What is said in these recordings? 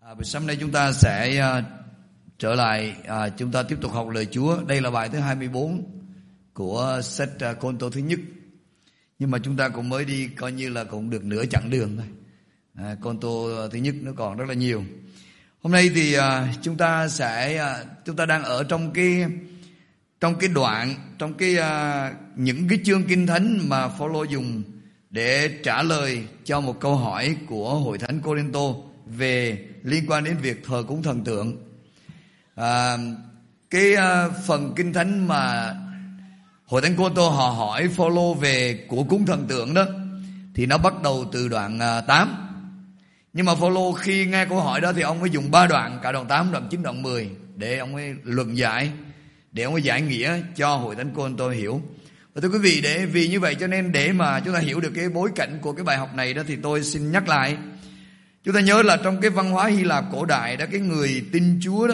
Buổi sáng nay chúng ta sẽ trở lại, chúng ta tiếp tục học lời Chúa. Đây là bài thứ 24 của sách Côn Tô thứ nhất. Nhưng mà chúng ta cũng mới đi coi như là cũng được nửa chặng đường thôi. Côn Tô thứ nhất nó còn rất là nhiều. Hôm nay thì chúng ta đang ở trong cái đoạn, những cái chương kinh thánh mà Phaolô dùng để trả lời cho một câu hỏi của hội thánh Cô-rinh-tô về liên quan đến việc thờ cúng thần tượng. Phần kinh thánh mà hội thánh Cô-rinh-tô họ hỏi Phaolô về của cúng thần tượng đó thì nó bắt đầu từ đoạn 8. Nhưng mà Phaolô khi nghe câu hỏi đó thì ông mới dùng 3 đoạn, cả đoạn 8, đoạn 9, đoạn 10 để ông ấy luận giải, để ông ấy giải nghĩa cho hội thánh Cô-rinh-tô hiểu. Và thưa quý vị, vì như vậy cho nên để mà chúng ta hiểu được cái bối cảnh của cái bài học này đó thì tôi xin nhắc lại. Chúng ta nhớ là trong cái văn hóa Hy Lạp cổ đại đó, cái người tin Chúa đó,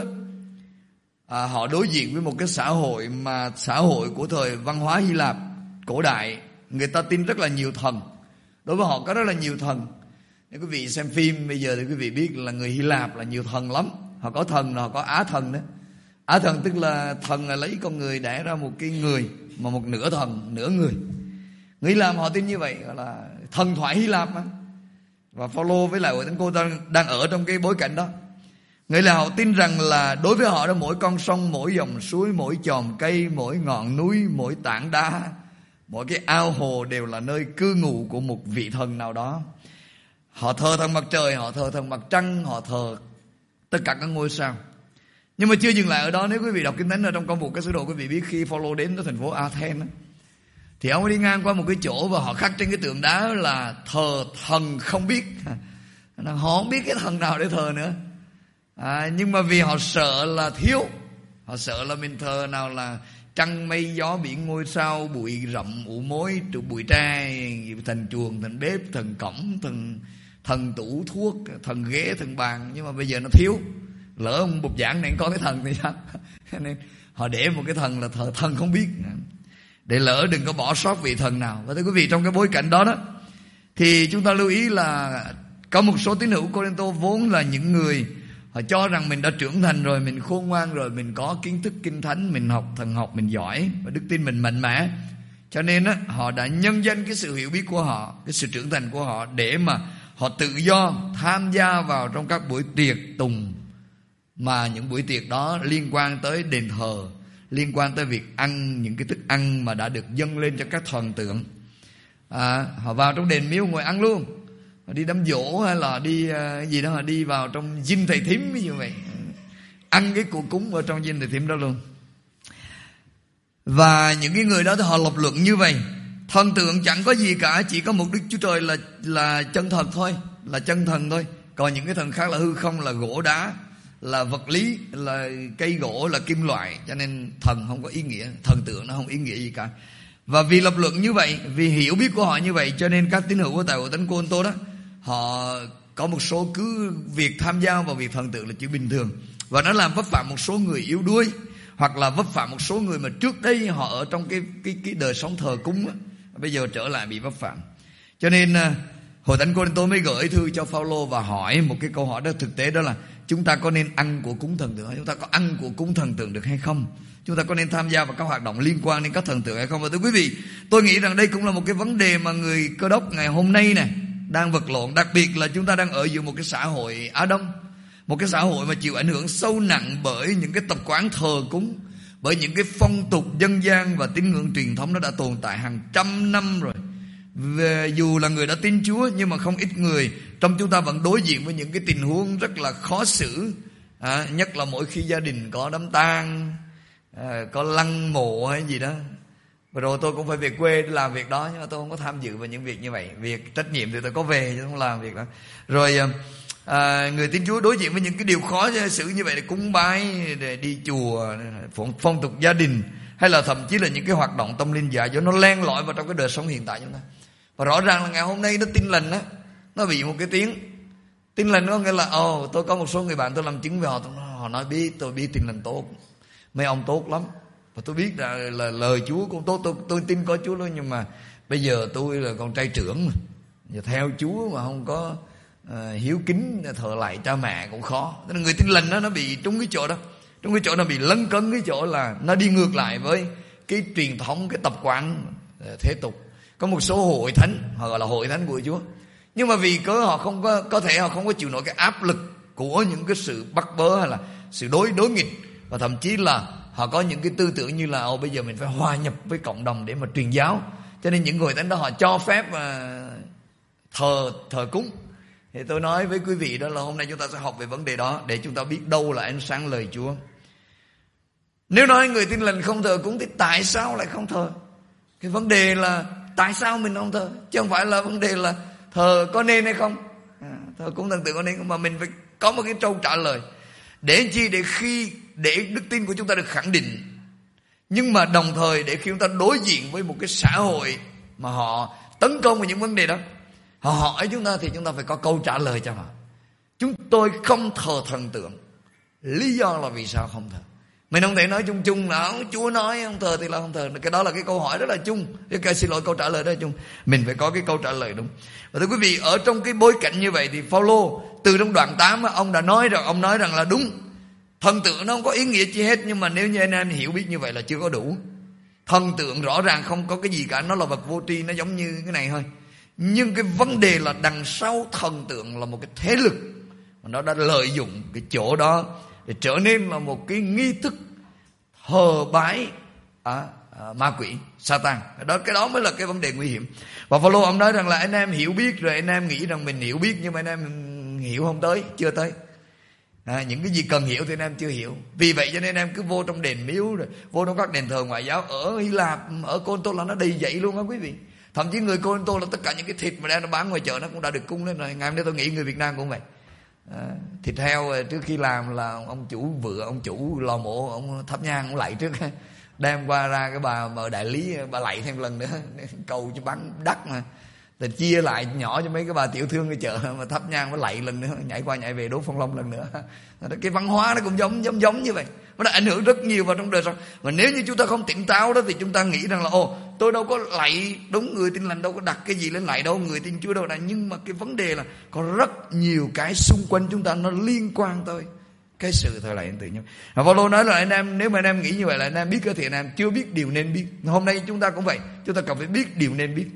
họ đối diện với một cái xã hội của thời văn hóa Hy Lạp cổ đại, người ta tin rất là nhiều thần. Đối với họ có rất là nhiều thần. Nếu quý vị xem phim bây giờ thì quý vị biết là người Hy Lạp là nhiều thần lắm. Họ có thần, họ có Á thần đó. Á thần tức là thần là lấy con người đẻ ra một cái người, mà một nửa thần, nửa người. Người Hy Lạp họ tin như vậy, gọi là thần thoại Hy Lạp mà. Và Phaolô với lại hội thánh Cô đang ở trong cái bối cảnh đó. Người là họ tin rằng là đối với họ đó, mỗi con sông, mỗi dòng suối, mỗi chòm cây, mỗi ngọn núi, mỗi tảng đá, mỗi cái ao hồ đều là nơi cư ngụ của một vị thần nào đó. Họ thờ thần mặt trời, họ thờ thần mặt trăng, họ thờ tất cả các ngôi sao. Nhưng mà chưa dừng lại ở đó. Nếu quý vị đọc kinh thánh ở trong Công vụ các sứ đồ, quý vị biết khi Phaolô đến tới thành phố Athens thì ông đi ngang qua một cái chỗ và họ khắc trên cái tượng đá là thờ thần không biết. Họ không biết cái thần nào để thờ nữa. Nhưng mà vì họ sợ là thiếu, họ sợ là mình thờ nào là trăng mây gió biển ngôi sao, bụi rậm ụ mối, bụi tre, thần chuồng, thần bếp, thần cổng, thần tủ thuốc, thần ghế, thần bàn. Nhưng mà bây giờ nó thiếu, lỡ ông bục giảng này có cái thần thì sao? Nên họ để một cái thần là thờ thần không biết, để lỡ đừng có bỏ sót vị thần nào. Và thưa quý vị, trong cái bối cảnh đó đó thì chúng ta lưu ý là có một số tín hữu Cô-rinh-tô vốn là những người họ cho rằng mình đã trưởng thành rồi, mình khôn ngoan rồi, mình có kiến thức kinh thánh, mình học thần học, mình giỏi và đức tin mình mạnh mẽ. Cho nên á, họ đã nhân danh cái sự hiểu biết của họ, cái sự trưởng thành của họ để mà họ tự do tham gia vào trong các buổi tiệc tùng, mà những buổi tiệc đó liên quan tới đền thờ, liên quan tới việc ăn những cái thức ăn mà đã được dâng lên cho các thần tượng. Họ vào trong đền miếu ngồi ăn luôn. Họ đi đám giỗ hay là đi gì đó, họ đi vào trong dinh thầy thím như vậy, ăn cái cuộc cúng ở trong dinh thầy thím đó luôn. Và những cái người đó thì họ lập luận như vậy: thần tượng chẳng có gì cả, chỉ có một Đức Chúa Trời là chân thật thôi, là chân thần thôi. Còn những cái thần khác là hư không, là gỗ đá, là vật lý, là cây gỗ, là kim loại. Cho nên thần không có ý nghĩa, thần tượng nó không ý nghĩa gì cả. Và vì lập luận như vậy, vì hiểu biết của họ như vậy, cho nên các tín hữu của tại hội thánh Cô-rinh-tô đó, họ có một số cứ việc tham gia vào việc thần tượng là chuyện bình thường, và nó làm vấp phạm một số người yếu đuối, hoặc là vấp phạm một số người mà trước đây họ ở trong cái đời sống thờ cúng đó, bây giờ trở lại bị vấp phạm. Cho nên hội thánh Cô-rinh-tô mới gửi thư cho Phaolô và hỏi một cái câu hỏi đó thực tế, đó là chúng ta có nên ăn của cúng thần tượng hay chúng ta có ăn của cúng thần tượng được hay không? Chúng ta có nên tham gia vào các hoạt động liên quan đến các thần tượng hay không? Và thưa quý vị, tôi nghĩ rằng đây cũng là một cái vấn đề mà người Cơ Đốc ngày hôm nay này đang vật lộn. Đặc biệt là chúng ta đang ở giữa một cái xã hội Á Đông, một cái xã hội mà chịu ảnh hưởng sâu nặng bởi những cái tập quán thờ cúng, bởi những cái phong tục dân gian và tín ngưỡng truyền thống nó đã tồn tại hàng trăm năm rồi. Dù là người đã tin Chúa, nhưng mà không ít người trong chúng ta vẫn đối diện với những cái tình huống rất là khó xử, nhất là mỗi khi gia đình có đám tang, có lăng mộ hay gì đó. Và rồi tôi cũng phải về quê để làm việc đó, nhưng mà tôi không có tham dự vào những việc như vậy. Việc trách nhiệm thì tôi có về chứ không làm việc đó. Rồi người tin Chúa đối diện với những cái điều khó xử như vậy, để cúng bái, để đi chùa, phong tục gia đình, hay là thậm chí là những cái hoạt động tâm linh dại dỗ nó len lỏi vào trong cái đời sống hiện tại chúng ta. Và rõ ràng là ngày hôm nay nó tin lành á, nó bị một cái tiếng tin lành, có nghĩa là tôi có một số người bạn tôi làm chứng về họ nói biết tôi biết tin lành tốt, mấy ông tốt lắm, và tôi biết là lời Chúa cũng tốt, tôi tin có Chúa luôn, nhưng mà bây giờ tôi là con trai trưởng mà, giờ theo Chúa mà không có hiếu kính thờ lại cha mẹ cũng khó. Tức là người Tin Lành nó bị trúng cái chỗ đó, trúng cái chỗ nó bị lấn cấn cái chỗ là nó đi ngược lại với cái truyền thống, cái tập quán thế tục. Có một số hội thánh họ gọi là hội thánh của Chúa, nhưng mà vì cớ họ không có thể họ không có chịu nổi cái áp lực của những cái sự bắt bớ hay là sự đối nghịch, và thậm chí là họ có những cái tư tưởng như là bây giờ mình phải hòa nhập với cộng đồng để mà truyền giáo, cho nên những hội thánh đó họ cho phép thờ cúng. Thì tôi nói với quý vị đó là hôm nay chúng ta sẽ học về vấn đề đó để chúng ta biết đâu là ánh sáng lời Chúa. Nếu nói người Tin Lành không thờ cúng thì tại sao lại không thờ? Cái vấn đề là tại sao mình không thờ, chứ không phải là vấn đề là thờ có nên hay không. Thờ cúng thần tượng có nên không, mà mình phải có một cái câu trả lời. Để chi? Để đức tin của chúng ta được khẳng định, nhưng mà đồng thời để khi chúng ta đối diện với một cái xã hội mà họ tấn công vào những vấn đề đó, họ hỏi chúng ta thì chúng ta phải có câu trả lời cho họ. Chúng tôi không thờ thần tượng, lý do là vì sao không thờ? Mình không thể nói chung chung là Chúa nói không thờ thì là không thờ. Cái đó là cái câu hỏi rất là chung. Xin lỗi, câu trả lời rất là chung. Mình phải có cái câu trả lời đúng. Và thưa quý vị, ở trong cái bối cảnh như vậy thì Phaolô từ trong đoạn 8 ông đã nói rằng, ông nói rằng là đúng, thần tượng nó không có ý nghĩa chi hết, nhưng mà nếu như anh em hiểu biết như vậy là chưa có đủ. Thần tượng rõ ràng không có cái gì cả, nó là vật vô tri, nó giống như cái này thôi. Nhưng cái vấn đề là đằng sau thần tượng là một cái thế lực mà nó đã lợi dụng cái chỗ đó để trở nên là một cái nghi thức thờ bái ma quỷ, Satan. Cái đó mới là cái vấn đề nguy hiểm. Và Phaolô ông nói rằng là anh em hiểu biết rồi, anh em nghĩ rằng mình hiểu biết, nhưng mà anh em hiểu không tới, chưa tới. Những cái gì cần hiểu thì anh em chưa hiểu. Vì vậy cho nên anh em cứ vô trong đền miếu, rồi vô trong các đền thờ ngoại giáo ở Hy Lạp, ở Cô-rinh-tô là nó đầy dậy luôn á quý vị. Thậm chí người Cô-rinh-tô là tất cả những cái thịt mà đang bán ngoài chợ nó cũng đã được cung lên rồi. Ngày hôm nay tôi nghĩ người Việt Nam cũng vậy. Thịt heo trước khi làm là ông chủ vựa, ông chủ lò mổ, ông thắp nhang, ông lạy trước, đem qua ra cái bà đại lý, bà lạy thêm lần nữa, cầu cho bán đắt mà. Thì chia lại nhỏ cho mấy cái bà tiểu thương cái chợ mà thắp nhang mới lạy lần nữa, nhảy qua nhảy về đốt phong long lần nữa. Cái văn hóa nó cũng giống như vậy. Nó đã ảnh hưởng rất nhiều vào trong đời sống. Mà nếu như chúng ta không tỉnh táo đó thì chúng ta nghĩ rằng là tôi đâu có lạy, đúng, người Tin Lành đâu có đặt cái gì lên lạy đâu, người tin Chúa đâu. Nhưng mà cái vấn đề là có rất nhiều cái xung quanh chúng ta nó liên quan tới cái sự thờ lạy tự nhiên. Phaolô nói là anh em, nếu mà anh em nghĩ như vậy là anh em biết thì anh em chưa biết điều nên biết. Hôm nay chúng ta cũng vậy, chúng ta cần phải biết điều nên biết.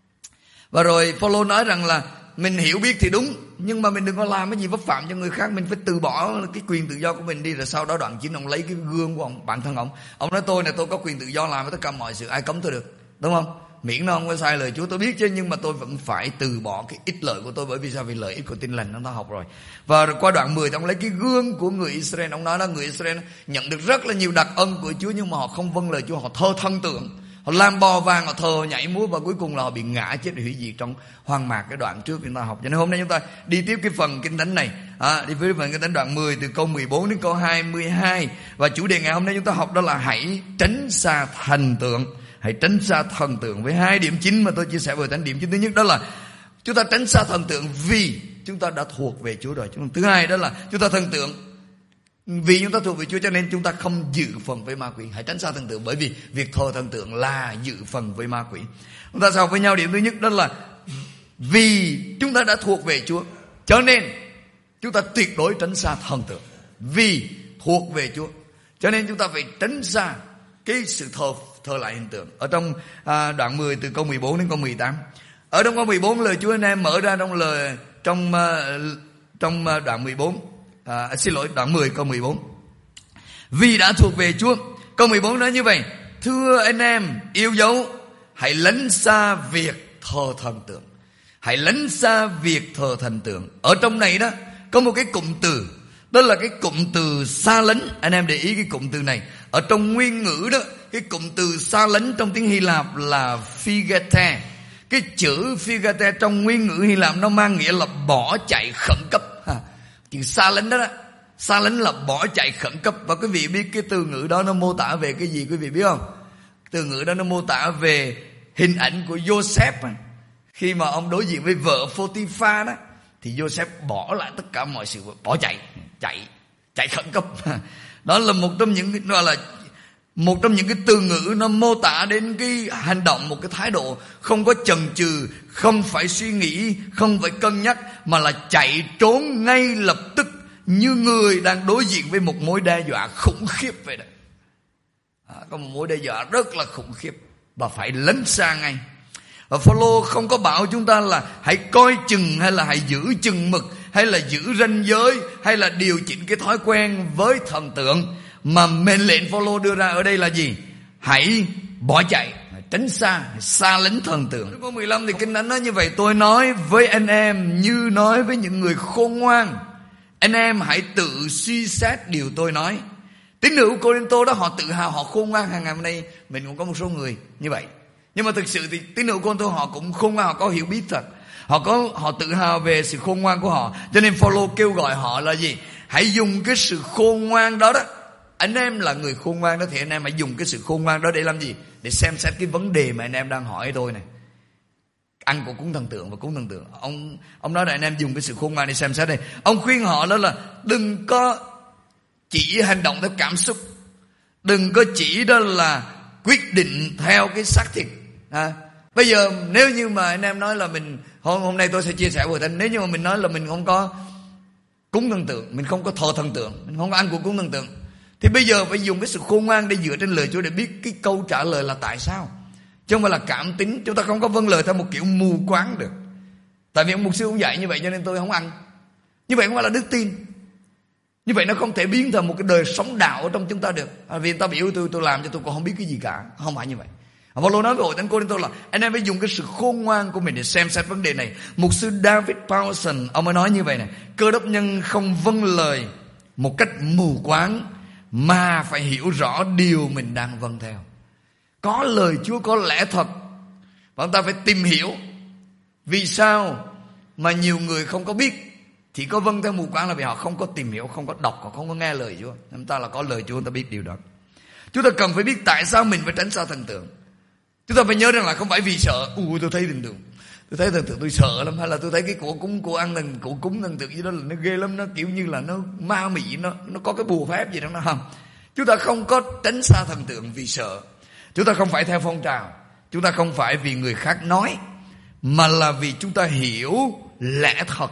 Và rồi Phaolô nói rằng là mình hiểu biết thì đúng, nhưng mà mình đừng có làm cái gì vấp phạm cho người khác. Mình phải từ bỏ cái quyền tự do của mình đi. Rồi sau đó đoạn 9 ông lấy cái gương của ông, bản thân ông nói tôi có quyền tự do làm với tất cả mọi sự, ai cấm tôi được, đúng không? Miễn nó không có sai lời Chúa tôi biết chứ, nhưng mà tôi vẫn phải từ bỏ cái ích lợi của tôi. Bởi vì sao? Vì lợi ích của Tin Lành nó học rồi. Và qua đoạn 10 thì ông lấy cái gương của người Israel. Ông nói là người Israel nhận được rất là nhiều đặc ân của Chúa, nhưng mà họ không vâng lời Chúa, họ thờ thần tượng, họ làm bò vàng, họ thờ nhảy múa, và cuối cùng là họ bị ngã chết, hủy diệt trong hoang mạc. Cái đoạn trước chúng ta học. Cho nên hôm nay chúng ta đi tiếp cái phần kinh thánh này, đi với phần kinh thánh đoạn 10 từ câu 14 đến câu 22. Và chủ đề ngày hôm nay chúng ta học đó là hãy tránh xa thần tượng. Hãy tránh xa thần tượng, với 2 điểm chính mà tôi chia sẻ với thánh. Điểm chính thứ nhất đó là chúng ta tránh xa thần tượng vì chúng ta đã thuộc về Chúa rồi. Thứ hai đó là chúng ta thần tượng vì chúng ta thuộc về Chúa, cho nên chúng ta không dự phần với ma quỷ. Hãy tránh xa thần tượng, bởi vì việc thờ thần tượng là dự phần với ma quỷ. Chúng ta sẽ học với nhau điểm thứ nhất đó là vì chúng ta đã thuộc về Chúa, cho nên chúng ta tuyệt đối tránh xa thần tượng. Vì thuộc về Chúa, cho nên chúng ta phải tránh xa cái sự thờ lại hình tượng. Ở trong đoạn 10 từ câu 14 đến câu 18. Ở trong câu 14 lời Chúa anh em mở ra trong đoạn 14. Đoạn 10 câu 14. Vì đã thuộc về Chúa. Câu 14 nói như vậy: thưa anh em yêu dấu, hãy lánh xa việc thờ thần tượng. Hãy lánh xa việc thờ thần tượng. Ở trong này đó có một cái cụm từ, đó là cái cụm từ xa lánh. Anh em để ý cái cụm từ này. Ở trong nguyên ngữ đó, cái cụm từ xa lánh trong tiếng Hy Lạp là phigete. Cái chữ phigete trong nguyên ngữ Hy Lạp nó mang nghĩa là bỏ chạy khẩn cấp. Chữ xa lánh đó, xa lánh là bỏ chạy khẩn cấp. Và quý vị biết cái từ ngữ đó nó mô tả về cái gì quý vị biết không? Từ ngữ đó nó mô tả về hình ảnh của Joseph. Khi mà ông đối diện với vợ Photiphar đó, thì Joseph bỏ lại tất cả mọi sự, bỏ chạy khẩn cấp. Đó là một trong những gọi là một trong những cái từ ngữ nó mô tả đến cái hành động, một cái thái độ không có chần chừ, không phải suy nghĩ, không phải cân nhắc, mà là chạy trốn ngay lập tức, như người đang đối diện với một mối đe dọa khủng khiếp vậy đó. Có một mối đe dọa rất là khủng khiếp và phải lánh xa ngay. Và Phaolô không có bảo chúng ta là hãy coi chừng, hay là hãy giữ chừng mực, hay là giữ ranh giới, hay là điều chỉnh cái thói quen với thần tượng, mà mệnh lệnh Phaolô đưa ra ở đây là gì? Hãy bỏ chạy, tránh xa, xa lánh thần tượng. Câu 15 thì Kinh Thánh nói như vậy: tôi nói với anh em như nói với những người khôn ngoan, anh em hãy tự suy xét điều tôi nói. Tín hữu Cô-rinh-tô đó họ tự hào, họ khôn ngoan. Hàng ngày hôm nay mình cũng có một số người như vậy, nhưng mà thực sự thì tín hữu Cô-rinh-tô họ cũng khôn ngoan, họ có hiểu biết thật, họ tự hào về sự khôn ngoan của họ. Cho nên Phaolô kêu gọi họ là gì? Hãy dùng cái sự khôn ngoan đó đó. Anh em là người khôn ngoan đó, thì anh em hãy dùng cái sự khôn ngoan đó để làm gì? Để xem xét cái vấn đề mà anh em đang hỏi tôi này. Ăn của cúng thần tượng và cúng thần tượng. Ông nói là anh em dùng cái sự khôn ngoan để xem xét đây. Ông khuyên họ đó là đừng có chỉ hành động theo cảm xúc, đừng có chỉ đó là quyết định theo cái xác thịt. Bây giờ nếu như mà anh em nói là mình hôm nay tôi sẽ chia sẻ với anh, nếu như mà mình nói là mình không có cúng thần tượng, mình không có thờ thần tượng, mình không có ăn của cúng thần tượng, thì bây giờ phải dùng cái sự khôn ngoan để dựa trên lời Chúa để biết cái câu trả lời là tại sao, chứ không phải là cảm tính. Chúng ta không có vâng lời theo một kiểu mù quáng được. Tại vì ông mục sư cũng dạy như vậy cho nên tôi không ăn. Như vậy không phải là đức tin. Như vậy nó không thể biến thành một cái đời sống đạo ở trong chúng ta được. Vì người ta biểu tôi làm cho tôi còn không biết cái gì cả. Không phải như vậy. Phaolô nói với hội thánh Cô-rinh-tô là anh em phải dùng cái sự khôn ngoan của mình để xem xét vấn đề này. Mục sư David Powell ông mới nói như vậy này: Cơ đốc nhân không vâng lời một cách mù quáng, mà phải hiểu rõ điều mình đang vâng theo. Có lời Chúa, có lẽ thật, và chúng ta phải tìm hiểu vì sao mà nhiều người không có biết, chỉ có vâng theo mù quáng là vì họ không có tìm hiểu, không có đọc, họ không có nghe lời Chúa. Chúng ta là có lời Chúa, chúng ta biết điều đó. Chúng ta cần phải biết tại sao mình phải tránh xa thần tượng. Chúng ta phải nhớ rằng là không phải vì sợ tôi thấy thần tượng, tôi sợ lắm, hay là tôi thấy cái của cúng của ăn của cúng thần tượng gì đó là nó ghê lắm, nó kiểu như là nó ma mị, nó có cái bùa phép gì đó, nó không. Chúng ta không có tránh xa thần tượng vì sợ. Chúng ta không phải theo phong trào, chúng ta không phải vì người khác nói, mà là vì chúng ta hiểu lẽ thật.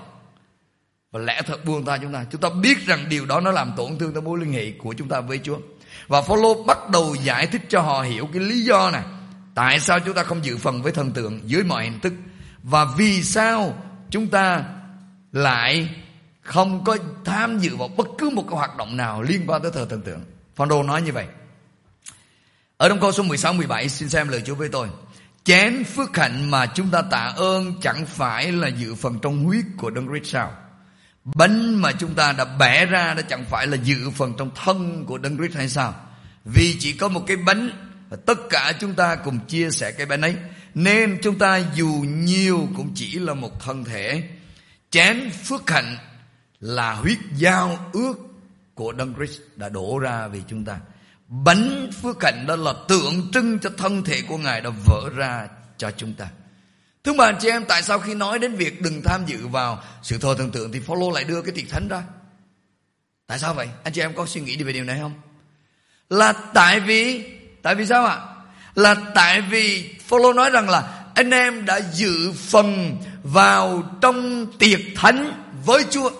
Và lẽ thật buông tha chúng ta biết rằng điều đó nó làm tổn thương tới mối liên hệ của chúng ta với Chúa. Và Phaolô bắt đầu giải thích cho họ hiểu cái lý do này, tại sao chúng ta không dự phần với thần tượng dưới mọi hình thức, và vì sao chúng ta lại không có tham dự vào bất cứ một cái hoạt động nào liên quan tới thờ thần tượng. Phaolô nói như vậy ở trong câu số 16-17. Xin xem lời Chúa với tôi: Chén phước hạnh mà chúng ta tạ ơn chẳng phải là dự phần trong huyết của Đấng Christ sao? Bánh mà chúng ta đã bẻ ra đó chẳng phải là dự phần trong thân của Đấng Christ hay sao? Vì chỉ có một cái bánh và tất cả chúng ta cùng chia sẻ cái bánh ấy, nên chúng ta dù nhiều cũng chỉ là một thân thể. Chén phước hạnh là huyết giao ước của Đấng Christ đã đổ ra vì chúng ta. Bánh phước hạnh đó là tượng trưng cho thân thể của Ngài đã vỡ ra cho chúng ta. Thưa bà chị em, tại sao khi nói đến việc đừng tham dự vào sự thờ thần tượng thì Phaolô lại đưa cái tiệc thánh ra? Tại sao vậy? Anh chị em có suy nghĩ về điều này không? Là tại vì sao ạ? Là tại vì Phaolô nói rằng là anh em đã dự phần vào trong tiệc thánh với Chúa.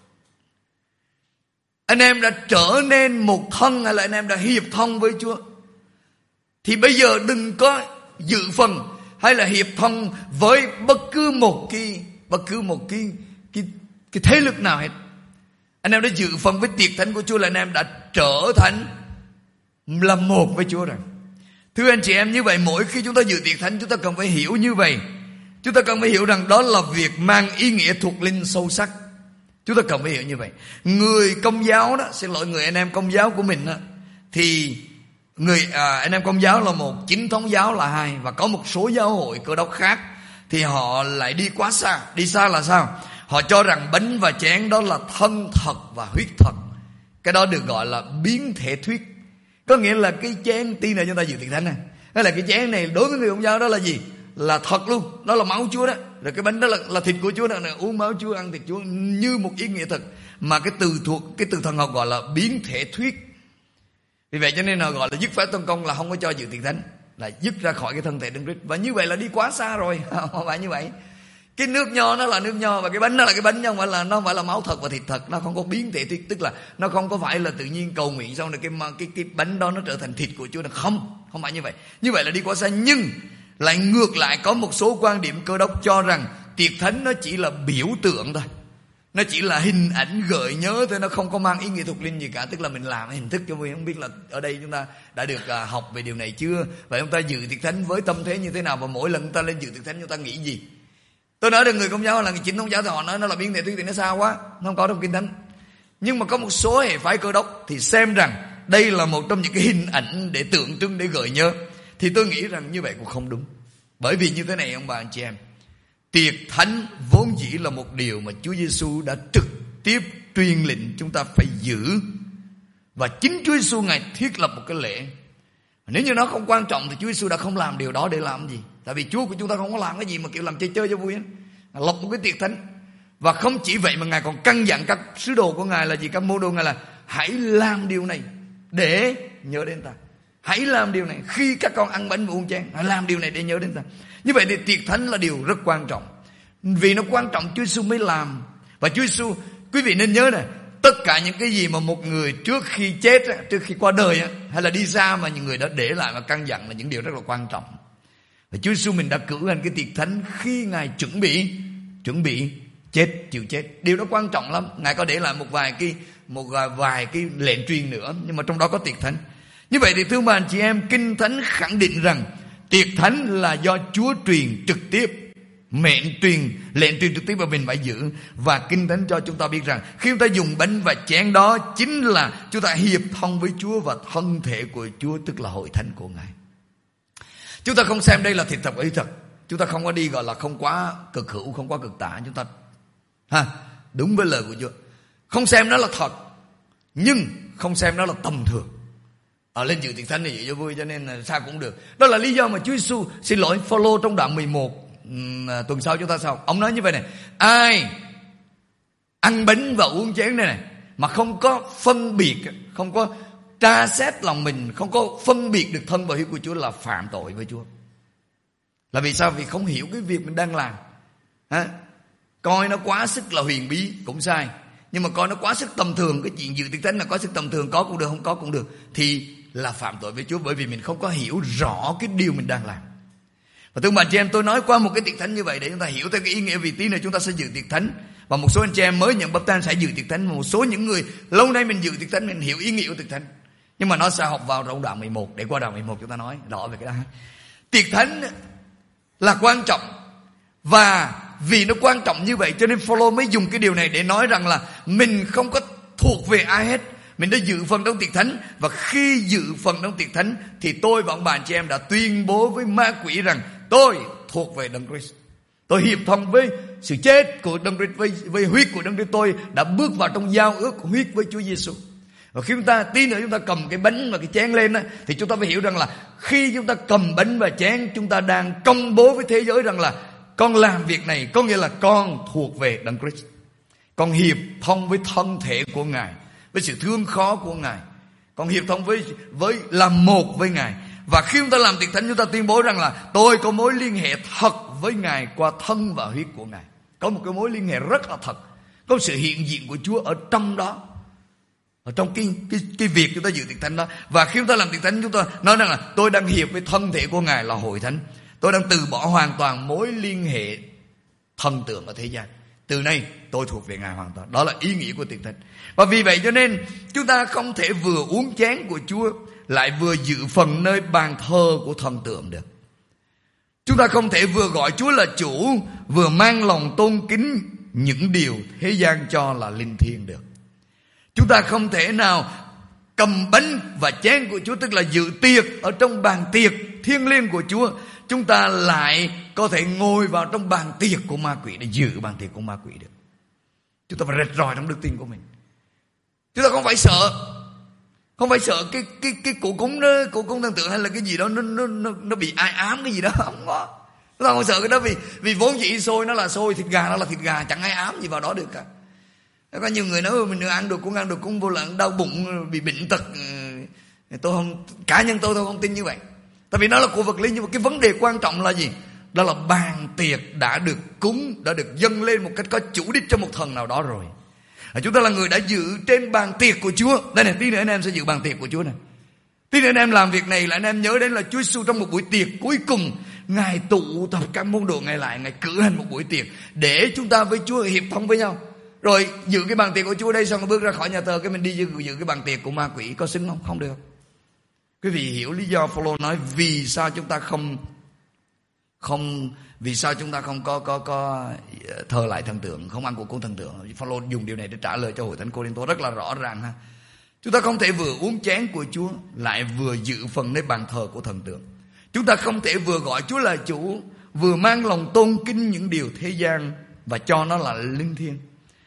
Anh em đã trở nên một thân, hay là anh em đã hiệp thông với Chúa. Thì bây giờ đừng có dự phần hay là hiệp thông với bất cứ một cái thế lực nào hết. Anh em đã dự phần với tiệc thánh của Chúa là anh em đã trở thành là một với Chúa rồi. Thưa anh chị em, như vậy mỗi khi chúng ta dự tiệc thánh, chúng ta cần phải hiểu như vậy. Chúng ta cần phải hiểu rằng đó là việc mang ý nghĩa thuộc linh sâu sắc. Chúng ta cần phải hiểu như vậy. Người Công giáo đó, người anh em Công giáo của mình đó, thì anh em Công giáo là một, chính thống giáo là hai, và có một số giáo hội Cơ đốc khác thì họ lại đi quá xa. Đi xa là sao? Họ cho rằng bánh và chén đó là thân thật và huyết thật. Cái đó được gọi là biến thể thuyết. Có nghĩa là cái chén tí này chúng ta dự tiệc thánh này, hay là cái chén này đối với người Công giáo đó là gì? Là thật luôn, đó là máu Chúa đó. Rồi cái bánh đó là thịt của Chúa đó, uống máu Chúa, ăn thịt Chúa, như một ý nghĩa thật. Mà cái từ thần học gọi là biến thể thuyết. Vì vậy cho nên là gọi là dứt phép tân công, là không có cho dự tiệc thánh, là dứt ra khỏi cái thân thể Đấng Christ. Và như vậy là đi quá xa rồi. Không phải như vậy. Cái nước nho nó là nước nho, và cái bánh nó là cái bánh, nó không phải là máu thật và thịt thật. Nó không có biến thể, tức là nó không có phải là tự nhiên cầu nguyện xong rồi cái bánh đó nó trở thành thịt của Chúa. Không phải như vậy. Như vậy là đi quá xa. Nhưng lại ngược lại, có một số quan điểm Cơ Đốc cho rằng tiệc thánh nó chỉ là biểu tượng thôi, nó chỉ là hình ảnh gợi nhớ thôi, nó không có mang ý nghĩa thuộc linh gì cả. Tức là mình làm hình thức cho vui. Không biết là ở đây chúng ta đã được học về điều này chưa? Vậy chúng ta dự tiệc thánh với tâm thế như thế nào? Và mỗi lần chúng ta lên dự tiệc thánh chúng ta nghĩ gì? Tôi nói được người Công giáo là người chính thống giáo thì họ nói nó là biến thể thuyết, thì nó xa quá, nó không có trong Kinh Thánh. Nhưng mà có một số hệ phái Cơ Đốc thì xem rằng đây là một trong những cái hình ảnh để tượng trưng, để gợi nhớ. Thì tôi nghĩ rằng như vậy cũng không đúng. Bởi vì như thế này ông bà anh chị em, tiệc thánh vốn dĩ là một điều mà Chúa Giêsu đã trực tiếp truyền lệnh chúng ta phải giữ. Và chính Chúa Giêsu Ngài thiết lập một cái lễ. Nếu như nó không quan trọng thì Chúa Giêsu đã không làm điều đó để làm gì. Tại vì Chúa của chúng ta không có làm cái gì mà kiểu làm chơi cho vui ấy. Lập một cái tiệc thánh. Và không chỉ vậy mà Ngài còn căn dặn các sứ đồ của Ngài là gì? Các môn đồ Ngài là hãy làm điều này để nhớ đến ta. Hãy làm điều này khi các con ăn bánh và uống chén, hãy làm điều này để nhớ đến ta. Như vậy thì tiệc thánh là điều rất quan trọng. Vì nó quan trọng Chúa Giêsu mới làm. Và Chúa Giêsu, quý vị nên nhớ này, tất cả những cái gì mà một người trước khi chết, trước khi qua đời hay là đi xa mà những người đã để lại và căn dặn là những điều rất là quan trọng. Và Chúa Giêsu mình đã cử hành cái tiệc thánh khi Ngài chuẩn bị chết, chịu chết. Điều đó quan trọng lắm. Ngài có để lại một vài cái lệnh truyền nữa, nhưng mà trong đó có tiệc thánh. Như vậy thì thưa bà anh chị em, Kinh Thánh khẳng định rằng tiệc thánh là do Chúa truyền trực tiếp, lệnh truyền trực tiếp mà mình phải giữ. Và Kinh Thánh cho chúng ta biết rằng khi chúng ta dùng bánh và chén đó, chính là chúng ta hiệp thông với Chúa và thân thể của Chúa, tức là hội thánh của Ngài. Chúng ta không xem đây là thịt thật ý thật. Chúng ta không có đi gọi là không quá cực hữu, không quá cực tả. Chúng ta đúng với lời của Chúa. Không xem nó là thật, nhưng không xem nó là tầm thường. Lên dự tiệc thánh này vậy cho vui, cho nên là sao cũng được. Đó là lý do mà Chúa Giêsu, xin lỗi, Phaolô trong đoạn 11 tuần sau chúng ta sao? Ông nói như vậy này: ai ăn bánh và uống chén này mà không có phân biệt, không có tra xét lòng mình, không có phân biệt được thân và huyết của Chúa là phạm tội với Chúa. Là vì sao? Vì không hiểu cái việc mình đang làm. Coi nó quá sức là huyền bí cũng sai, nhưng mà coi nó quá sức tầm thường, cái chuyện dự tiệc thánh là quá sức tầm thường, có cũng được, không có cũng được, thì là phạm tội với Chúa, bởi vì mình không có hiểu rõ cái điều mình đang làm. Và thưa bạn chị em, tôi nói qua một cái tiệc thánh như vậy để chúng ta hiểu theo cái ý nghĩa, vì tí nữa chúng ta sẽ dự tiệc thánh. Và một số anh chị em mới nhận báp têm sẽ dự tiệc thánh, một số những người lâu nay mình dự tiệc thánh, mình hiểu ý nghĩa của tiệc thánh. Nhưng mà nó sẽ học vào trong đoạn 11, để qua đoạn 11 chúng ta nói rõ về cái đó. Tiệc thánh là quan trọng, và vì nó quan trọng như vậy cho nên Phaolô mới dùng cái điều này để nói rằng là mình không có thuộc về ai hết. Mình đã dự phần trong tiệc thánh, và khi dự phần trong tiệc thánh thì tôi và ông bà anh chị em đã tuyên bố với ma quỷ rằng tôi thuộc về Đấng Christ. Tôi hiệp thông với sự chết của Đấng Christ, với huyết của Đấng Christ. Tôi đã bước vào trong giao ước huyết với Chúa Giêsu. Và khi chúng ta tí nữa chúng ta cầm cái bánh và cái chén lên đó, thì chúng ta phải hiểu rằng là khi chúng ta cầm bánh và chén, chúng ta đang công bố với thế giới rằng là con làm việc này có nghĩa là con thuộc về Đấng Christ. Con hiệp thông với thân thể của Ngài, với sự thương khó của Ngài. Con hiệp thông với làm một với Ngài. Và khi chúng ta làm tiệc thánh, chúng ta tuyên bố rằng là tôi có mối liên hệ thật với Ngài qua thân và huyết của Ngài. Có một cái mối liên hệ rất là thật, có sự hiện diện của Chúa ở trong đó, ở trong cái việc chúng ta dự tiệc thánh đó. Và khi chúng ta làm tiệc thánh, chúng ta nói rằng là tôi đang hiệp với thân thể của Ngài là hội thánh. Tôi đang từ bỏ hoàn toàn mối liên hệ thần tượng ở thế gian. Từ nay tôi thuộc về Ngài hoàn toàn. Đó là ý nghĩa của tiệc thánh. Và vì vậy cho nên chúng ta không thể vừa uống chén của Chúa lại vừa dự phần nơi bàn thờ của thần tượng được. Chúng ta không thể vừa gọi Chúa là chủ, vừa mang lòng tôn kính những điều thế gian cho là linh thiêng được. Chúng ta không thể nào cầm bánh và chén của Chúa, tức là dự tiệc ở trong bàn tiệc thiêng liêng của Chúa, chúng ta lại có thể ngồi vào trong bàn tiệc của ma quỷ để dự bàn tiệc của ma quỷ được. Chúng ta phải rạch ròi trong đức tin của mình. Chúng ta không phải sợ cái cụ cúng đó, cụ cúng thần tượng hay là cái gì đó nó bị ai ám cái gì đó, không có. Chúng ta không sợ cái đó, vì vốn dĩ xôi nó là xôi, thịt gà nó là thịt gà, chẳng ai ám gì vào đó được cả. Có nhiều người nói mình ăn được cúng vô lận đau bụng, bị bệnh tật, Cá nhân tôi không tin như vậy. Tại vì nó là của vật lý, nhưng mà cái vấn đề quan trọng là gì? Đó là bàn tiệc đã được cúng, đã được dâng lên một cách có chủ đích cho một thần nào đó rồi. Chúng ta là người đã dự trên bàn tiệc của Chúa. Đây này, tí nữa anh em sẽ dự bàn tiệc của Chúa này. Tí nữa anh em làm việc này là anh em nhớ đến là Chúa Giêsu trong một buổi tiệc cuối cùng, Ngài tụ tập các môn đồ Ngài lại, Ngài cử hành một buổi tiệc để chúng ta với Chúa hiệp thông với nhau. Rồi dự cái bàn tiệc của Chúa đây xong rồi bước ra khỏi nhà thờ, cái mình đi dự cái bàn tiệc của ma quỷ, có xứng không? Không được. Quý vị hiểu lý do Phaolô nói vì sao chúng ta không vì sao chúng ta không có thờ lại thần tượng, không ăn của cúng thần tượng. Phaolô dùng điều này để trả lời cho hội thánh Cô-rinh-tô rất là rõ ràng ha. Chúng ta không thể vừa uống chén của Chúa lại vừa dự phần nơi bàn thờ của thần tượng. Chúng ta không thể vừa gọi Chúa là chủ, vừa mang lòng tôn kính những điều thế gian và cho nó là linh thiêng.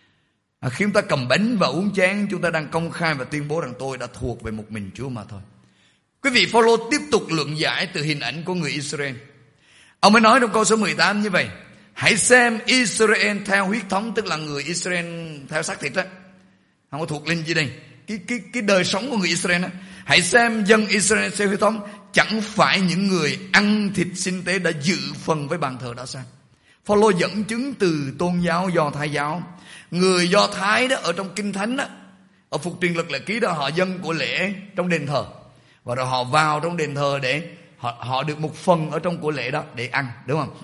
Khi chúng ta cầm bánh và uống chén, chúng ta đang công khai và tuyên bố rằng tôi đã thuộc về một mình Chúa mà thôi. Quý vị, Phaolô tiếp tục luận giải từ hình ảnh của người Israel. Ông mới nói trong câu số 18 như vậy: hãy xem Israel theo huyết thống, tức là người Israel theo xác thịt đó, không có thuộc linh gì đây. Cái đời sống của người Israel đó. Hãy xem dân Israel theo huyết thống chẳng phải những người ăn thịt sinh tế đã dự phần với bàn thờ đó sao? Phaolô dẫn chứng từ tôn giáo Do Thái giáo. Người Do Thái đó ở trong Kinh Thánh đó, ở Phục Truyền Luật Lệ Ký đó, họ dâng của lễ trong đền thờ, và rồi họ vào trong đền thờ để họ được một phần ở trong của lễ đó để ăn, đúng không?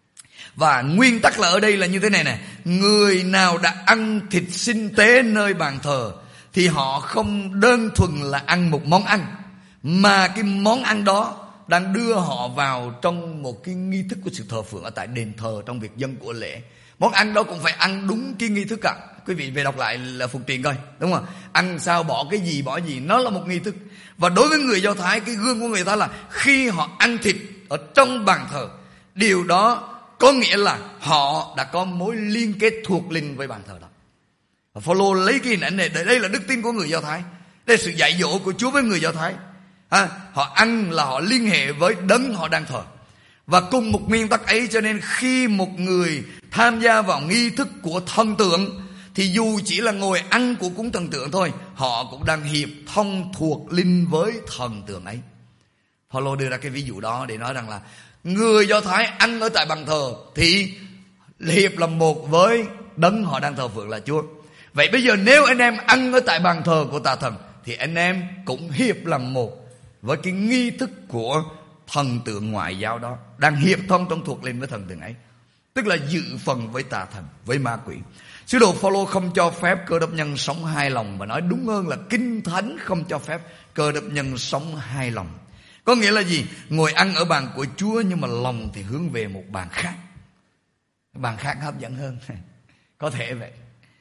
Và nguyên tắc là ở đây là như thế này nè: người nào đã ăn thịt sinh tế nơi bàn thờ thì họ không đơn thuần là ăn một món ăn, mà cái món ăn đó đang đưa họ vào trong một cái nghi thức của sự thờ phượng ở tại đền thờ trong việc dâng của lễ. Món ăn đó cũng phải ăn đúng cái nghi thức cả. Quý vị về đọc lại là Phục Truyền coi, đúng không? Ăn sao, bỏ cái gì, bỏ gì, nó là một nghi thức. Và đối với người Do Thái, cái gương của người ta là khi họ ăn thịt ở trong bàn thờ, điều đó có nghĩa là họ đã có mối liên kết thuộc linh với bàn thờ đó. Và Phaolô lấy cái hình ảnh này, đây là đức tin của người Do Thái, đây là sự dạy dỗ của Chúa với người Do Thái. Họ ăn là họ liên hệ với đấng họ đang thờ. Và cùng một nguyên tắc ấy, cho nên khi một người tham gia vào nghi thức của thần tượng thì dù chỉ là ngồi ăn của cúng thần tượng thôi, họ cũng đang hiệp thông thuộc linh với thần tượng ấy. Phaolô đưa ra cái ví dụ đó để nói rằng là người Do Thái ăn ở tại bàn thờ thì hiệp là một với đấng họ đang thờ phượng là Chúa. Vậy bây giờ nếu anh em ăn ở tại bàn thờ của tà thần thì anh em cũng hiệp làm một với cái nghi thức của thần tượng ngoại giáo đó, đang hiệp thông trong thuộc linh với thần tượng ấy, tức là dự phần với tà thần, với ma quỷ. Sứ đồ Phaolô không cho phép cơ đốc nhân sống hai lòng, mà nói đúng hơn là Kinh Thánh không cho phép cơ đốc nhân sống hai lòng. Có nghĩa là gì? Ngồi ăn ở bàn của Chúa nhưng mà lòng thì hướng về một bàn khác. Bàn khác hấp dẫn hơn. Có thể vậy.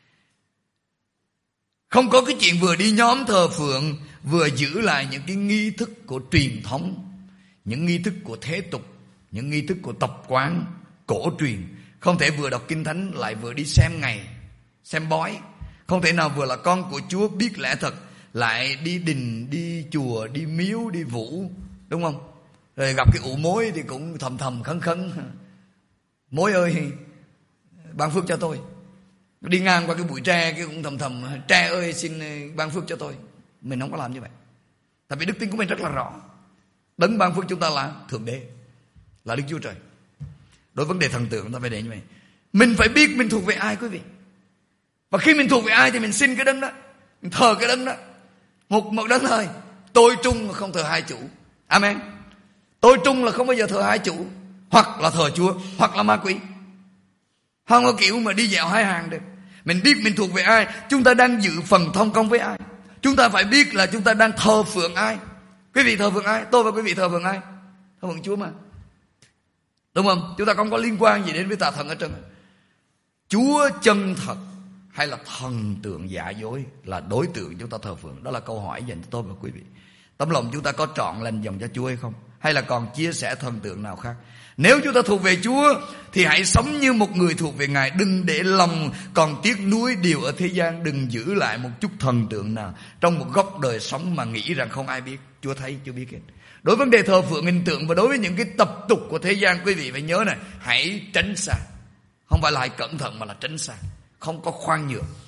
Không có cái chuyện vừa đi nhóm thờ phượng vừa giữ lại những cái nghi thức của truyền thống, những nghi thức của thế tục, những nghi thức của tập quán cổ truyền. Không thể vừa đọc Kinh Thánh lại vừa đi xem ngày, xem bói. Không thể nào vừa là con của Chúa biết lẽ thật lại đi đình, đi chùa, đi miếu, đi vũ, đúng không? Rồi gặp cái ụ mối thì cũng thầm thầm khấn khấn: mối ơi ban phước cho tôi. Đi ngang qua cái bụi tre cái cũng thầm thầm: tre ơi xin ban phước cho tôi. Mình không có làm như vậy. Tại vì đức tin của mình rất là rõ. Đấng ban phước chúng ta là Thượng Đế, là Đức Chúa Trời. Đối với vấn đề thần tượng chúng ta phải để như vậy. Mình phải biết mình thuộc về ai, quý vị. Và khi mình thuộc về ai thì mình xin cái đấng đó, mình thờ cái đấng đó. Một đấng thôi. Tôi trung là không thờ hai chủ. Amen. Tôi trung là không bao giờ thờ hai chủ. Hoặc là thờ Chúa, hoặc là ma quỷ. Không có kiểu mà đi dạo hai hàng được. Mình biết mình thuộc về ai, chúng ta đang dự phần thông công với ai. Chúng ta phải biết là chúng ta đang thờ phượng ai. Quý vị thờ phượng ai? Tôi và quý vị thờ phượng ai? Thờ phượng Chúa mà, đúng không? Chúng ta không có liên quan gì đến với tà thần ở trên. Chúa chân thật hay là thần tượng giả dối là đối tượng chúng ta thờ phượng. Đó là câu hỏi dành cho tôi và quý vị. Tấm lòng chúng ta có trọn lành dòng cho Chúa hay không? Hay là còn chia sẻ thần tượng nào khác? Nếu chúng ta thuộc về Chúa thì hãy sống như một người thuộc về Ngài. Đừng để lòng còn tiếc nuối điều ở thế gian. Đừng giữ lại một chút thần tượng nào trong một góc đời sống mà nghĩ rằng không ai biết. Chúa thấy, Chúa biết hết. Đối với vấn đề thờ phượng hình tượng và đối với những cái tập tục của thế gian, quý vị phải nhớ này: hãy tránh xa. Không phải là hãy cẩn thận mà là tránh xa. Không có khoan nhượng.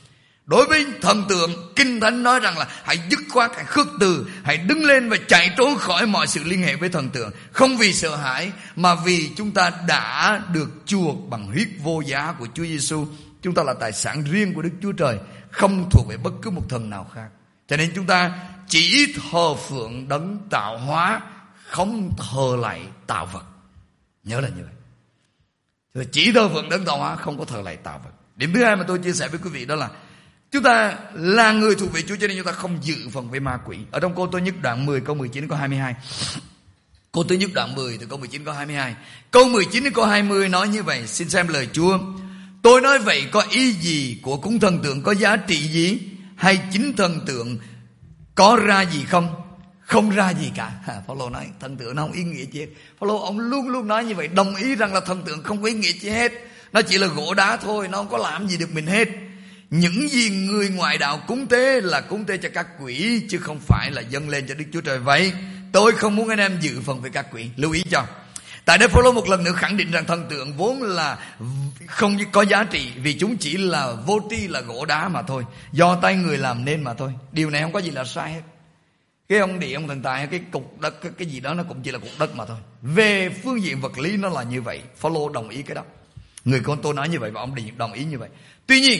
Đối với thần tượng, Kinh Thánh nói rằng là hãy dứt khoát, hãy khước từ, hãy đứng lên và chạy trốn khỏi mọi sự liên hệ với thần tượng. Không vì sợ hãi, mà vì chúng ta đã được chuộc bằng huyết vô giá của Chúa Giêsu. Chúng ta là tài sản riêng của Đức Chúa Trời, không thuộc về bất cứ một thần nào khác. Cho nên chúng ta chỉ thờ phượng đấng tạo hóa, không thờ lại tạo vật. Nhớ là như vậy. Chỉ thờ phượng đấng tạo hóa, không có thờ lại tạo vật. Điểm thứ hai mà tôi chia sẻ với quý vị đó là chúng ta là người thuộc về Chúa, cho nên chúng ta không dự phần với ma quỷ. Ở trong Cô Tô Nhất đoạn 10 câu 19 câu 22. Cô Tô Nhất đoạn 10 từ câu 19 câu 22. Câu 19 đến câu 20 nói như vậy, xin xem lời Chúa. Tôi nói vậy có ý gì? Của cúng thần tượng có giá trị gì? Hay chính thần tượng có ra gì không? Không ra gì cả. Phaolô nói thần tượng nó không ý nghĩa gì hết. Phaolô ông luôn luôn nói như vậy, đồng ý rằng là thần tượng không có ý nghĩa gì hết. Nó chỉ là gỗ đá thôi, nó không có làm gì được mình hết. Những gì người ngoại đạo cúng tế là cúng tế cho các quỷ, chứ không phải là dâng lên cho Đức Chúa Trời. Vậy tôi không muốn anh em dự phần với các quỷ. Lưu ý cho. Tại đây Phaolô một lần nữa khẳng định rằng thần tượng vốn là không có giá trị, vì chúng chỉ là vô tri, là gỗ đá mà thôi, do tay người làm nên mà thôi. Điều này không có gì là sai hết. Cái ông địa, ông thần tài, cái cục đất, cái gì đó nó cũng chỉ là cục đất mà thôi. Về phương diện vật lý nó là như vậy. Phaolô đồng ý cái đó. Người con tôi nói như vậy và ông đồng ý như vậy. Tuy nhiên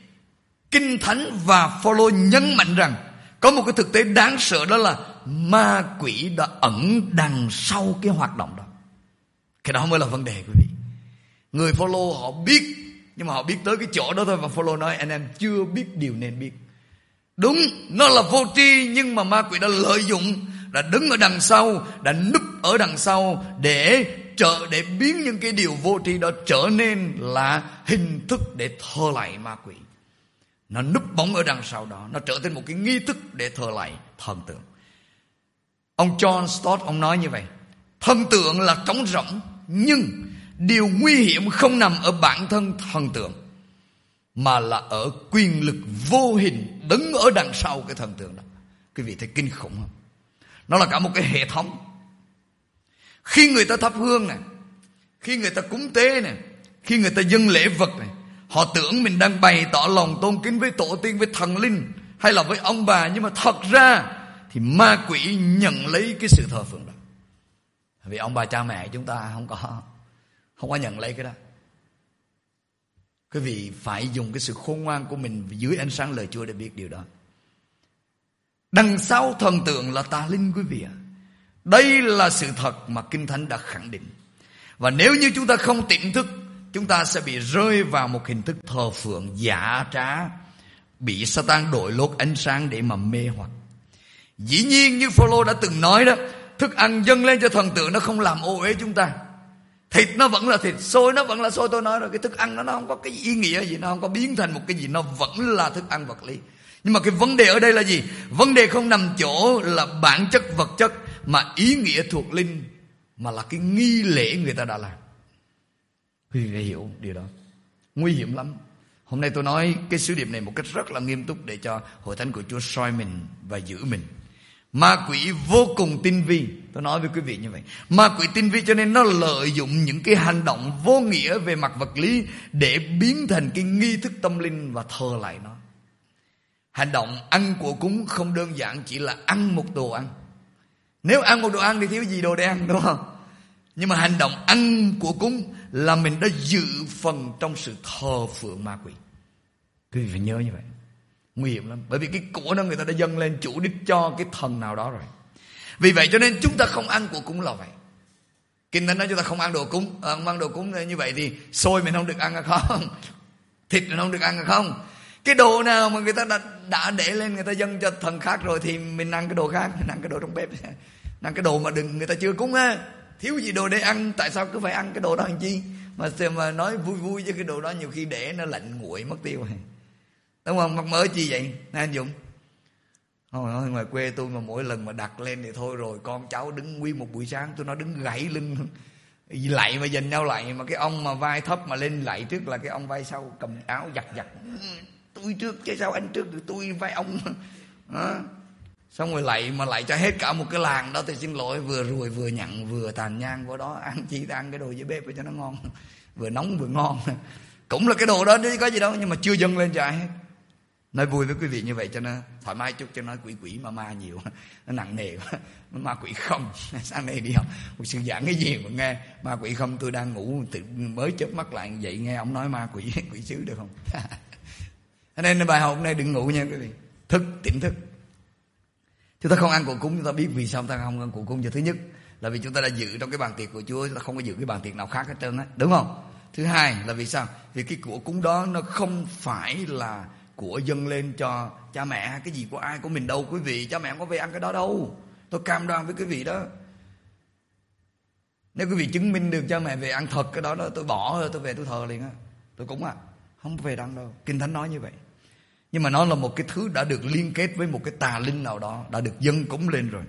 Kinh Thánh và Phaolô nhấn mạnh rằng có một cái thực tế đáng sợ, đó là ma quỷ đã ẩn đằng sau cái hoạt động đó. Cái đó mới là vấn đề quý vị. Người Phaolô họ biết, nhưng mà họ biết tới cái chỗ đó thôi. Và Phaolô nói anh em chưa biết điều nên biết. Đúng, nó là vô tri, nhưng mà ma quỷ đã lợi dụng, đã đứng ở đằng sau, đã núp ở đằng sau để biến những cái điều vô tri đó trở nên là hình thức để thờ lạy ma quỷ. Nó núp bóng ở đằng sau đó, nó trở thành một cái nghi thức để thờ lạy thần tượng. Ông John Stott ông nói như vậy: thần tượng là trống rỗng, nhưng điều nguy hiểm không nằm ở bản thân thần tượng, mà là ở quyền lực vô hình đứng ở đằng sau cái thần tượng đó. Quý vị thấy kinh khủng không? Nó là cả một cái hệ thống. Khi người ta thắp hương này, khi người ta cúng tế này, khi người ta dâng lễ vật này, họ tưởng mình đang bày tỏ lòng tôn kính với tổ tiên, với thần linh hay là với ông bà. Nhưng mà thật ra thì ma quỷ nhận lấy cái sự thờ phượng đó. Vì ông bà cha mẹ chúng ta không có nhận lấy cái đó. Quý vị phải dùng cái sự khôn ngoan của mình dưới ánh sáng lời Chúa để biết điều đó. Đằng sau thần tượng là tà linh quý vị ạ. Đây là sự thật mà Kinh Thánh đã khẳng định. Và nếu như chúng ta không tỉnh thức, chúng ta sẽ bị rơi vào một hình thức thờ phượng giả trá, bị Satan đội lốt ánh sáng để mà mê hoặc. Dĩ nhiên như Phaolô đã từng nói đó, thức ăn dâng lên cho thần tượng nó không làm ô uế chúng ta. Thịt nó vẫn là thịt, xôi nó vẫn là xôi. Tôi nói rồi, cái thức ăn nó không có cái ý nghĩa gì, nó không có biến thành một cái gì, nó vẫn là thức ăn vật lý. Nhưng mà cái vấn đề ở đây là gì? Vấn đề không nằm chỗ là bản chất vật chất, mà ý nghĩa thuộc linh, mà là cái nghi lễ người ta đã làm. Quý vị phải hiểu điều đó. Nguy hiểm lắm. Hôm nay tôi nói cái sứ điệp này một cách rất là nghiêm túc để cho hội thánh của Chúa soi mình và giữ mình. Ma quỷ vô cùng tinh vi. Tôi nói với quý vị như vậy. Ma quỷ tinh vi cho nên nó lợi dụng những cái hành động vô nghĩa về mặt vật lý để biến thành cái nghi thức tâm linh và thờ lại nó. Hành động ăn của cúng không đơn giản chỉ là ăn một đồ ăn. Nếu ăn một đồ ăn thì thiếu gì đồ để ăn, đúng không? Nhưng mà hành động ăn của cúng là mình đã dự phần trong sự thờ phượng ma quỷ. Quý vị phải nhớ như vậy. Nguy hiểm lắm. Bởi vì cái của đó người ta đã dâng lên chủ đích cho cái thần nào đó rồi. Vì vậy cho nên chúng ta không ăn của cúng là vậy. Kinh Thánh nói chúng ta không ăn đồ cúng. Không ăn đồ cúng như vậy thì xôi mình không được ăn hay không? Thịt mình không được ăn hay không? Cái đồ nào mà người ta đã để lên, người ta dâng cho thần khác rồi thì mình ăn cái đồ khác. Mình ăn cái đồ trong bếp. Ăn cái đồ mà đừng người ta chưa cúng á. Thiếu gì đồ để ăn, tại sao cứ phải ăn cái đồ đó làm chi? Mà nói vui vui chứ cái đồ đó nhiều khi để nó lạnh nguội mất tiêu rồi. Đúng không? Mắc mớ chi vậy nè anh Dũng? Thôi ngoài quê tôi mà mỗi lần mà đặt lên thì thôi rồi, con cháu đứng nguyên một buổi sáng, tôi nói đứng gãy lưng lạy mà dành nhau lại. Mà cái ông mà vai thấp mà lên lạy trước là cái ông vai sau cầm áo giặt. Tôi trước chứ sao anh trước, tôi vai ông đó. Xong rồi lạy cho hết cả một cái làng đó thì xin lỗi, vừa rùi vừa nhặn vừa tàn nhang vào đó. Ăn chi ta ăn cái đồ dưới bếp cho nó ngon, vừa nóng vừa ngon. Cũng là cái đồ đó chứ có gì đâu, nhưng mà chưa dâng lên cho ai hết. Nói vui với quý vị như vậy cho nó thoải mái chút, cho nói quỷ ma nhiều nó nặng nề quá. Ma quỷ không. Sáng nay đi học một sư giảng cái gì mà nghe ma quỷ không, tôi đang ngủ tự mới chớp mắt lại vậy nghe ông nói ma quỷ sứ được không? Cho nên bài học hôm nay đừng ngủ nha quý vị. Tỉnh thức. Chúng ta không ăn của cúng, chúng ta biết vì sao chúng ta không ăn của cúng. Thứ nhất là vì chúng ta đã dự trong cái bàn tiệc của Chúa, chúng ta không có dự cái bàn tiệc nào khác hết trơn á, đúng không? Thứ hai là vì sao? Vì cái của cúng đó nó không phải là của dâng lên cho cha mẹ, cái gì của ai của mình đâu quý vị. Cha mẹ không có về ăn cái đó đâu, tôi cam đoan với quý vị đó. Nếu quý vị chứng minh được cha mẹ về ăn thật cái đó, tôi bỏ rồi tôi về tôi thờ liền á, tôi cúng không về ăn đâu. Kinh Thánh nói như vậy. Nhưng mà nó là một cái thứ đã được liên kết với một cái tà linh nào đó, đã được dâng cúng lên rồi.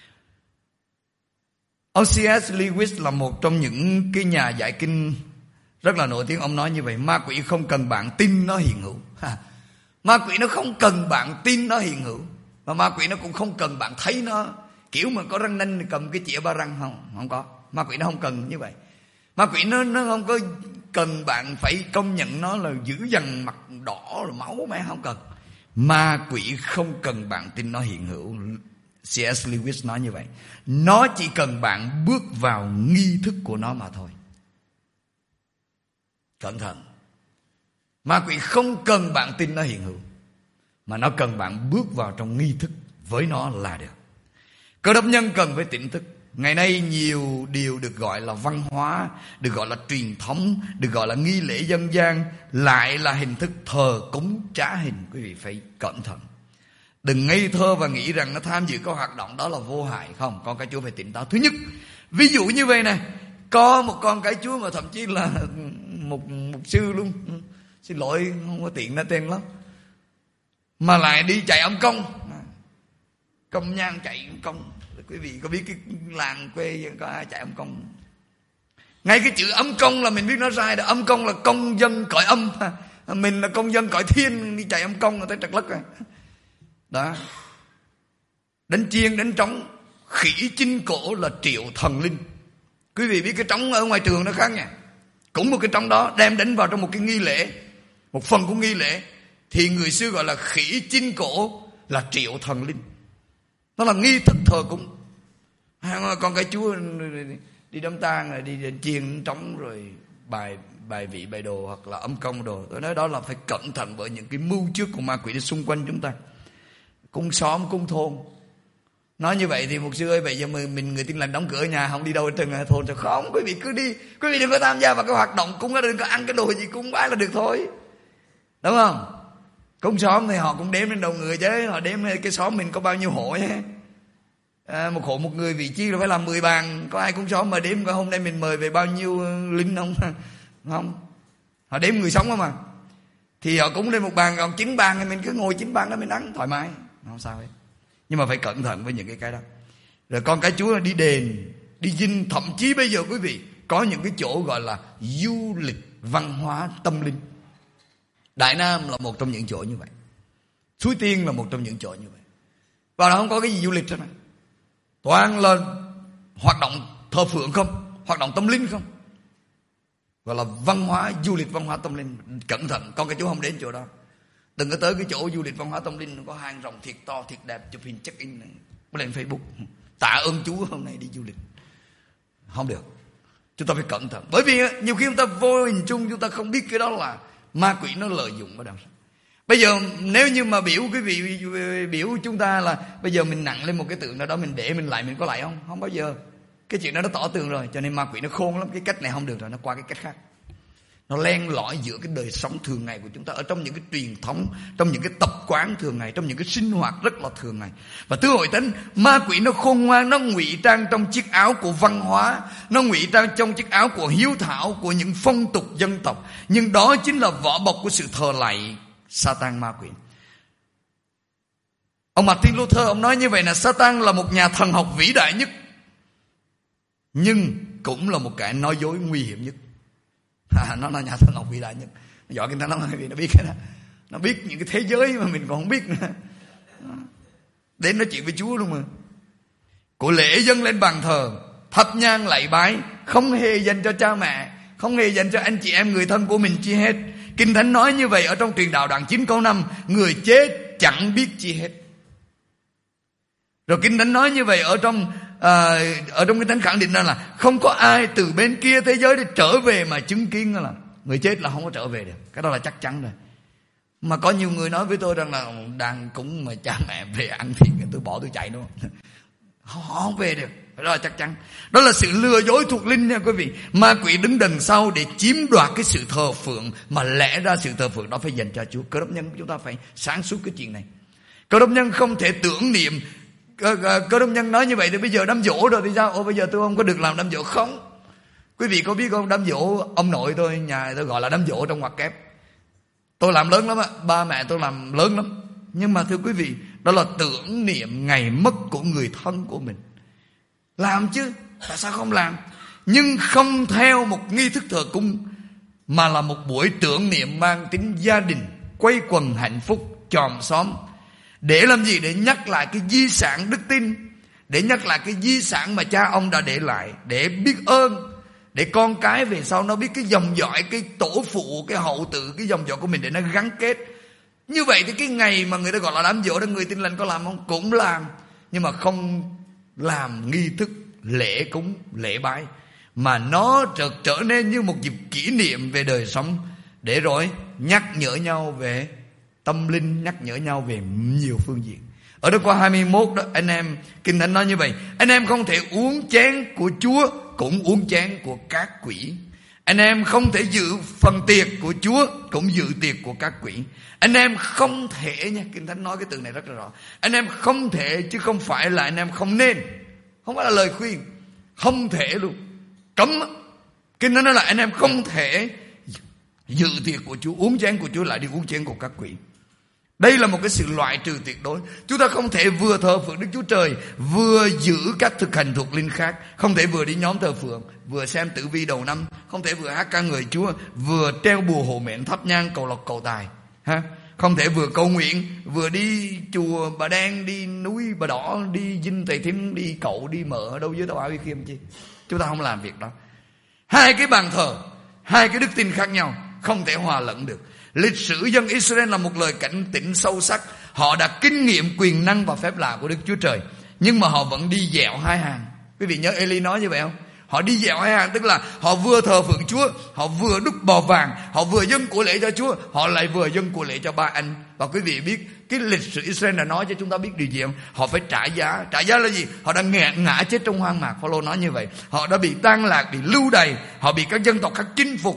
O.C.S. Lewis là một trong những cái nhà giải kinh rất là nổi tiếng. Ông nói như vậy: ma quỷ không cần bạn tin nó hiện hữu. Ma quỷ nó không cần bạn tin nó hiện hữu, và ma quỷ nó cũng không cần bạn thấy nó. Kiểu mà có răng nanh cầm cái chĩa ba răng không có. Ma quỷ nó không cần như vậy. Ma quỷ nó không có cần bạn phải công nhận nó là dữ dằn mặt đỏ rồi máu mẹ, không cần. Ma quỷ không cần bạn tin nó hiện hữu. C.S. Lewis nói như vậy. Nó chỉ cần bạn bước vào nghi thức của nó mà thôi. Cẩn thận. Ma quỷ không cần bạn tin nó hiện hữu, mà nó cần bạn bước vào trong nghi thức với nó là được. Cơ đốc nhân cần phải tỉnh thức. Ngày nay nhiều điều được gọi là văn hóa, được gọi là truyền thống, được gọi là nghi lễ dân gian, lại là hình thức thờ cúng trá hình. Quý vị phải cẩn thận. Đừng ngây thơ và nghĩ rằng nó tham dự các hoạt động đó là vô hại. Không, con cái Chúa phải tỉnh táo. Thứ nhất, ví dụ như vậy này, có một con cái Chúa mà thậm chí là một sư luôn, xin lỗi không có tiện nói tên lắm, mà lại đi chạy âm công nhang chạy âm công. Quý vị có biết cái làng quê có ai chạy âm công? Ngay cái chữ âm công là mình biết nó sai. Âm công là công dân cõi âm, mình là công dân cõi thiên, đi chạy âm công là tới trật lất rồi đó. Đánh chiên đánh trống, khỉ chinh cổ là triệu thần linh. Quý vị biết cái trống ở ngoài trường nó khác nha. Cũng một cái trống đó đem đánh vào trong một cái nghi lễ, một phần của nghi lễ, thì người xưa gọi là khỉ chinh cổ là triệu thần linh. Nó là nghi thức thờ cúng. Con cái Chúa đi đám tang rồi đi chiên trống rồi bài vị bài đồ hoặc là âm công đồ. Tôi nói đó là phải cẩn thận với những cái mưu trước của ma quỷ đi xung quanh chúng ta. Cung xóm, cung thôn. Nói như vậy thì mục sư ơi, vậy giờ mình người Tin Lành đóng cửa nhà không đi đâu trên thôn sao? Không, quý vị cứ đi. Quý vị đừng có tham gia vào cái hoạt động cúng, đừng có ăn cái đồ gì cúng bái là được thôi, đúng không? Cung xóm thì họ cũng đếm lên đầu người chứ. Họ đếm cái xóm mình có bao nhiêu hộ nhé. Một hộ một người, vị trí là phải làm 10 bàn. Có ai cung xóm mà đếm coi hôm nay mình mời về bao nhiêu linh không? Không. Họ đếm người sống không mà. Thì họ cũng lên một bàn, còn 9 bàn thì mình cứ ngồi 9 bàn đó mình ăn thoải mái, không sao hết. Nhưng mà phải cẩn thận với những cái đó. Rồi con cái Chúa đi đền, đi dinh, thậm chí bây giờ quý vị có những cái chỗ gọi là du lịch văn hóa tâm linh. Đại Nam là một trong những chỗ như vậy. Suối Tiên là một trong những chỗ như vậy. Và nó không có cái gì du lịch hết này. Toàn là hoạt động thờ phượng không, hoạt động tâm linh không. Gọi là văn hóa, du lịch văn hóa tâm linh. Cẩn thận, con cái Chúa không đến chỗ đó. Đừng có tới cái chỗ du lịch văn hóa tâm linh có hàng rồng thiệt to thiệt đẹp, chụp hình check in lên Facebook tạ ơn Chúa hôm nay đi du lịch. Không được. Chúng ta phải cẩn thận. Bởi vì nhiều khi chúng ta vô hình chung chúng ta không biết cái đó là ma quỷ nó lợi dụng vào đằng sau. Bây giờ nếu như mà biểu quý vị biểu chúng ta là bây giờ mình nặng lên một cái tượng nào đó, mình để mình lại, mình có lại không? Không bao giờ. Cái chuyện đó nó tỏ tường rồi. Cho nên ma quỷ nó khôn lắm. Cái cách này không được rồi, nó qua cái cách khác. Nó len lỏi giữa cái đời sống thường ngày của chúng ta, ở trong những cái truyền thống, trong những cái tập quán thường ngày, trong những cái sinh hoạt rất là thường ngày. Và thưa hội thánh, ma quỷ nó khôn ngoan, nó ngụy trang trong chiếc áo của văn hóa, nó ngụy trang trong chiếc áo của hiếu thảo, của những phong tục dân tộc. Nhưng đó chính là vỏ bọc của sự thờ lạy Satan, ma quỷ. Ông Martin Luther ông nói như vậy là Satan là một nhà thần học vĩ đại nhất, nhưng cũng là một kẻ nói dối nguy hiểm nhất. Nó là nhà thần học vĩ đại nhất. Giỏi Kinh Thánh lắm, vì nó biết cái đó. Nó biết những cái thế giới mà mình còn không biết nữa. Đến nói chuyện với Chúa luôn mà. Của lễ dâng lên bàn thờ, thắp nhang lạy bái, không hề dành cho cha mẹ, không hề dành cho anh chị em người thân của mình chi hết. Kinh Thánh nói như vậy ở trong Truyền Đạo đoạn 9 câu 5, người chết chẳng biết chi hết. Rồi Kinh Thánh nói như vậy ở trong Kinh Thánh khẳng định là không có ai từ bên kia thế giới để trở về mà chứng kiến là người chết là không có trở về được. Cái đó là chắc chắn rồi. Mà có nhiều người nói với tôi rằng là đang cúng mà cha mẹ về ăn thì tôi bỏ tôi chạy đúng không? Họ không về được. Đó là chắc chắn. Đó là sự lừa dối thuộc linh nha quý vị. Ma quỷ đứng đằng sau để chiếm đoạt cái sự thờ phượng, mà lẽ ra sự thờ phượng đó phải dành cho Chúa. Cơ đốc nhân chúng ta phải sáng suốt cái chuyện này. Cơ đốc nhân không thể tưởng niệm. Cơ đốc nhân nói như vậy thì bây giờ đám giỗ rồi thì sao? Bây giờ tôi không có được làm đám giỗ. Không. Quý vị có biết không, đám giỗ ông nội tôi, nhà tôi gọi là đám giỗ trong ngoặc kép. Tôi làm lớn lắm á, ba mẹ tôi làm lớn lắm. Nhưng mà thưa quý vị, đó là tưởng niệm ngày mất của người thân của mình. Làm chứ, tại sao không làm? Nhưng không theo một nghi thức thờ cúng, mà là một buổi tưởng niệm mang tính gia đình, quây quần hạnh phúc, chòm xóm. Để làm gì? Để nhắc lại cái di sản đức tin, để nhắc lại cái di sản mà cha ông đã để lại, để biết ơn, để con cái về sau nó biết cái dòng dõi, cái tổ phụ, cái hậu tự, cái dòng dõi của mình để nó gắn kết. Như vậy thì cái ngày mà người ta gọi là đám giỗ đó, người Tin Lành có làm không? Cũng làm, nhưng mà không làm nghi thức lễ cúng, lễ bái, mà nó trở nên như một dịp kỷ niệm về đời sống, để rồi nhắc nhở nhau về tâm linh, nhắc nhở nhau về nhiều phương diện. Ở đó qua 21 đó, anh em, Kinh Thánh nói như vậy: anh em không thể uống chén của Chúa cũng uống chén của các quỷ. Anh em không thể dự phần tiệc của Chúa cũng dự tiệc của các quỷ. Anh em không thể nha, Kinh Thánh nói cái từ này rất là rõ. Anh em không thể, chứ không phải là anh em không nên. Không phải là lời khuyên, không thể luôn, cấm. Kinh Thánh nói là anh em không thể dự tiệc của Chúa, uống chén của Chúa lại đi uống chén của các quỷ. Đây là một cái sự loại trừ tuyệt đối. Chúng ta không thể vừa thờ phượng Đức Chúa Trời, vừa giữ các thực hành thuộc linh khác. Không thể vừa đi nhóm thờ phượng, vừa xem tử vi đầu năm. Không thể vừa hát ca ngợi Chúa, vừa treo bùa hộ mệnh, thắp nhang cầu lộc cầu tài. Không thể vừa cầu nguyện, vừa đi chùa Bà Đen, đi núi Bà Đỏ, đi dinh Thầy Thím, đi cậu, đi mợ ở đâu dưới Tàu Áo Khiêm chi. Chúng ta không làm việc đó. Hai cái bàn thờ, hai cái đức tin khác nhau, không thể hòa lẫn được. Lịch sử dân Israel là một lời cảnh tỉnh sâu sắc. Họ đã kinh nghiệm quyền năng và phép lạ của Đức Chúa Trời, nhưng mà họ vẫn đi dẹo hai hàng. Quý vị nhớ Eli nói như vậy không? Họ đi dẹo hai hàng, tức là họ vừa thờ phượng Chúa, họ vừa đúc bò vàng, họ vừa dâng của lễ cho Chúa, họ lại vừa dâng của lễ cho ba anh. Và quý vị biết cái lịch sử Israel đã nói cho chúng ta biết điều gì không? Họ phải trả giá. Trả giá là gì? Họ đã ngã chết trong hoang mạc. Phaolô nói như vậy. Họ đã bị tan lạc, bị lưu đày, họ bị các dân tộc khác chinh phục,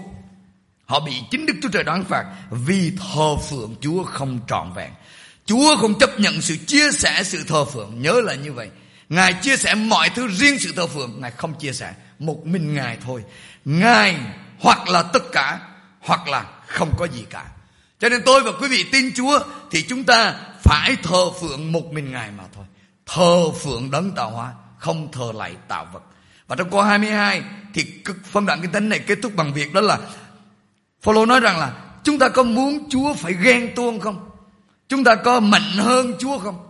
họ bị chính Đức Chúa Trời đoán phạt vì thờ phượng Chúa không trọn vẹn. Chúa không chấp nhận sự chia sẻ sự thờ phượng. Nhớ là như vậy. Ngài chia sẻ mọi thứ, riêng sự thờ phượng Ngài không chia sẻ. Một mình Ngài thôi. Ngài hoặc là tất cả, hoặc là không có gì cả. Cho nên tôi và quý vị tin Chúa thì chúng ta phải thờ phượng một mình Ngài mà thôi. Thờ phượng đấng tạo hóa, không thờ lại tạo vật. Và trong câu 22 thì phân đoạn Kinh Thánh này kết thúc bằng việc đó là Phaolô nói rằng là chúng ta có muốn Chúa phải ghen tuông không? Chúng ta có mạnh hơn Chúa không?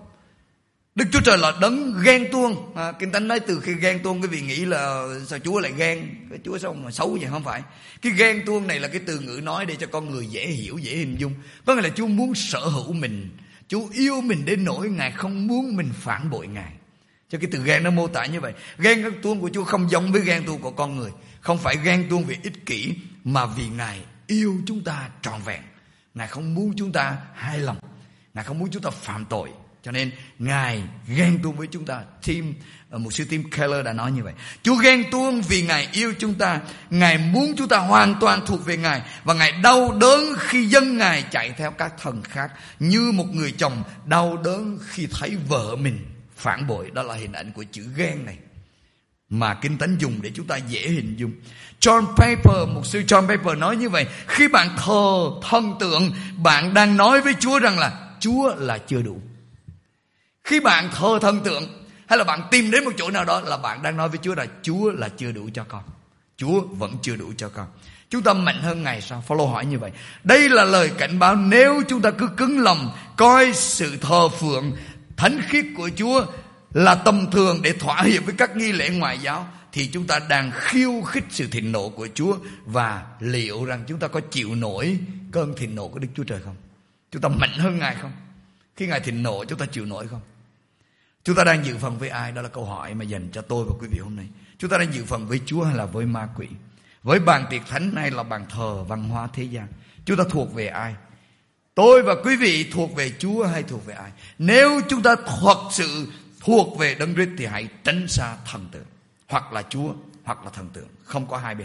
Đức Chúa Trời là đấng ghen tuông. Kinh Thánh nói từ khi ghen tuông quý vị nghĩ là sao Chúa lại ghen? Cái Chúa sao mà xấu vậy? Không phải. Cái ghen tuông này là cái từ ngữ nói để cho con người dễ hiểu, dễ hình dung. Có nghĩa là Chúa muốn sở hữu mình, Chúa yêu mình đến nỗi Ngài không muốn mình phản bội Ngài. Cho cái từ ghen nó mô tả như vậy. Ghen tuông của Chúa không giống với ghen tuông của con người. Không phải ghen tuông vì ích kỷ, mà vì Ngài yêu chúng ta trọn vẹn. Ngài không muốn chúng ta hài lòng, Ngài không muốn chúng ta phạm tội. Cho nên Ngài ghen tuông với chúng ta. Mục sư Tim Keller đã nói như vậy. Chúa ghen tuông vì Ngài yêu chúng ta. Ngài muốn chúng ta hoàn toàn thuộc về Ngài. Và Ngài đau đớn khi dân Ngài chạy theo các thần khác, như một người chồng đau đớn khi thấy vợ mình phản bội. Đó là hình ảnh của chữ ghen này mà Kinh Thánh dùng để chúng ta dễ hình dung. Mục sư John Piper nói như vậy: khi bạn thờ thần tượng, bạn đang nói với Chúa rằng là Chúa là chưa đủ. Khi bạn thờ thần tượng hay là bạn tìm đến một chỗ nào đó là bạn đang nói với Chúa là Chúa là chưa đủ cho con. Chúa vẫn chưa đủ cho con. Chúng ta mạnh hơn Ngài sao? Phaolô hỏi như vậy. Đây là lời cảnh báo nếu chúng ta cứ cứng lòng coi sự thờ phượng thánh khiết của Chúa là tầm thường để thỏa hiệp với các nghi lễ ngoại giáo, thì chúng ta đang khiêu khích sự thịnh nộ của Chúa. Và liệu rằng chúng ta có chịu nổi cơn thịnh nộ của Đức Chúa Trời không? Chúng ta mạnh hơn Ngài không? Khi Ngài thịnh nộ chúng ta chịu nổi không? Chúng ta đang dự phần với ai? Đó là câu hỏi mà dành cho tôi và quý vị hôm nay. Chúng ta đang dự phần với Chúa hay là với ma quỷ? Với bàn tiệc thánh hay là bàn thờ văn hóa thế gian? Chúng ta thuộc về ai? Tôi và quý vị thuộc về Chúa hay thuộc về ai? Nếu chúng ta thật sự thuộc về Đấng Christ thì hãy tránh xa thần tượng. Hoặc là Chúa hoặc là thần tượng, không có hai bên.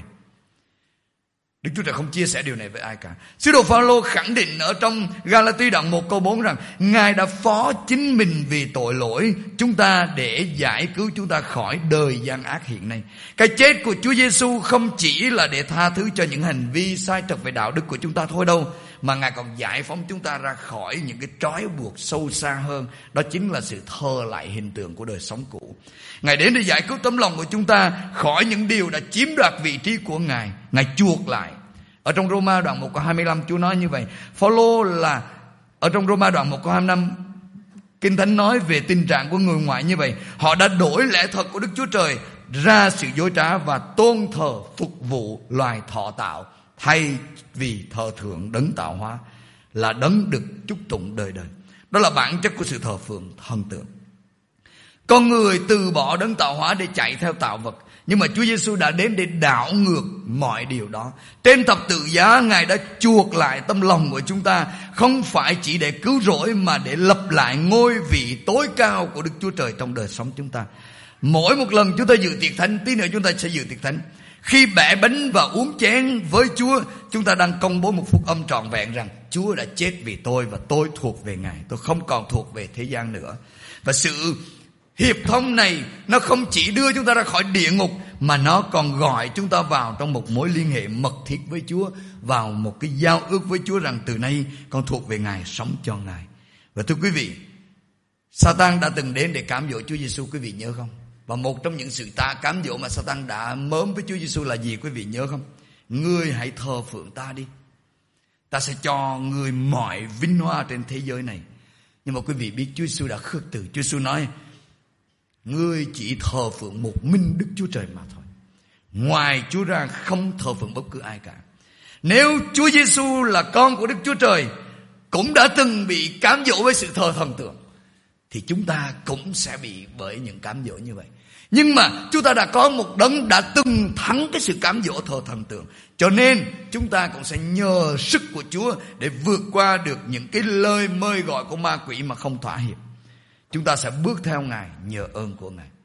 Đức Chúa Trời không chia sẻ điều này với ai cả. Sứ đồ Phaolô khẳng định ở trong Ga-la-ti đoạn 1 câu 4 rằng Ngài đã phó chính mình vì tội lỗi chúng ta để giải cứu chúng ta khỏi đời gian ác hiện nay. Cái chết của Chúa Giêsu không chỉ là để tha thứ cho những hành vi sai trật về đạo đức của chúng ta thôi đâu, mà Ngài còn giải phóng chúng ta ra khỏi những cái trói buộc sâu xa hơn. Đó chính là sự thờ lại hình tượng của đời sống cũ. Ngài đến để giải cứu tấm lòng của chúng ta khỏi những điều đã chiếm đoạt vị trí của Ngài. Ngài chuộc lại. Ở trong Roma đoạn 1 câu 25 Chúa nói như vậy. Phaolô là ở trong Roma đoạn 1 câu 25, Kinh Thánh nói về tình trạng của người ngoại như vậy. Họ đã đổi lẽ thật của Đức Chúa Trời ra sự dối trá và tôn thờ phục vụ loài thọ tạo, thay vì thờ thượng đấng tạo hóa, là đấng được chúc tụng đời đời. Đó là bản chất của sự thờ phượng thần tượng. Con người từ bỏ đấng tạo hóa để chạy theo tạo vật, nhưng mà Chúa Giêsu đã đến để đảo ngược mọi điều đó. Trên thập tự giá, Ngài đã chuộc lại tâm lòng của chúng ta, không phải chỉ để cứu rỗi mà để lập lại ngôi vị tối cao của Đức Chúa Trời trong đời sống chúng ta. Mỗi một lần chúng ta dự tiệc thánh, tí nữa chúng ta sẽ dự tiệc thánh, khi bẻ bánh và uống chén với Chúa, chúng ta đang công bố một phúc âm trọn vẹn rằng Chúa đã chết vì tôi và tôi thuộc về Ngài. Tôi không còn thuộc về thế gian nữa. Và sự hiệp thông này nó không chỉ đưa chúng ta ra khỏi địa ngục, mà nó còn gọi chúng ta vào trong một mối liên hệ mật thiết với Chúa, vào một cái giao ước với Chúa rằng từ nay con thuộc về Ngài, sống cho Ngài. Và thưa quý vị, Satan đã từng đến để cám dỗ Chúa Giêsu, quý vị nhớ không? Và một trong những sự cám dỗ mà Satan đã mớm với Chúa Giêsu là gì, quý vị nhớ không? Ngươi hãy thờ phượng ta đi, ta sẽ cho ngươi mọi vinh hoa trên thế giới này. Nhưng mà quý vị biết Chúa Giêsu đã khước từ. Chúa Giêsu nói ngươi chỉ thờ phượng một mình Đức Chúa Trời mà thôi, ngoài Chúa ra không thờ phượng bất cứ ai cả. Nếu Chúa Giêsu là con của Đức Chúa Trời, cũng đã từng bị cám dỗ với sự thờ thần tượng, thì chúng ta cũng sẽ bị bởi những cám dỗ như vậy. Nhưng mà chúng ta đã có một đấng đã từng thắng cái sự cám dỗ thờ thần tượng, cho nên chúng ta cũng sẽ nhờ sức của Chúa để vượt qua được những cái lời mời gọi của ma quỷ mà không thỏa hiệp. Chúng ta sẽ bước theo Ngài nhờ ơn của Ngài.